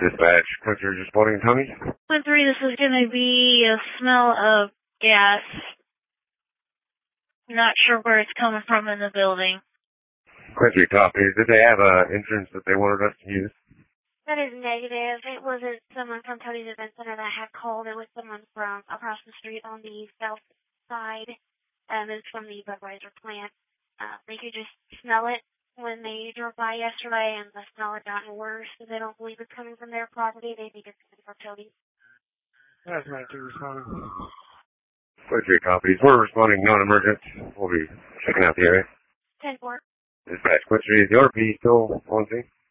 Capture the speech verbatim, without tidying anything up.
Dispatch, Quincy, just spotting Tommy. one three, this is going to be a smell of gas. Not sure where it's coming from in the building. Quincy, copy. Did they have an entrance that they wanted us to use? That is negative. It wasn't someone from Tony's Event Center that had called. It was someone from across the street on the south side. Um, it's from the Budweiser plant. Uh, they could just smell it when they drove by yesterday, and the smell had gotten worse. So they don't believe it's coming from their property. They think it's coming from Tony's. That's right, they're responding. Quincy, copies. We're responding non-emergent. We'll be checking out the area. ten four. Dispatch, Quincy, is the R P still on scene?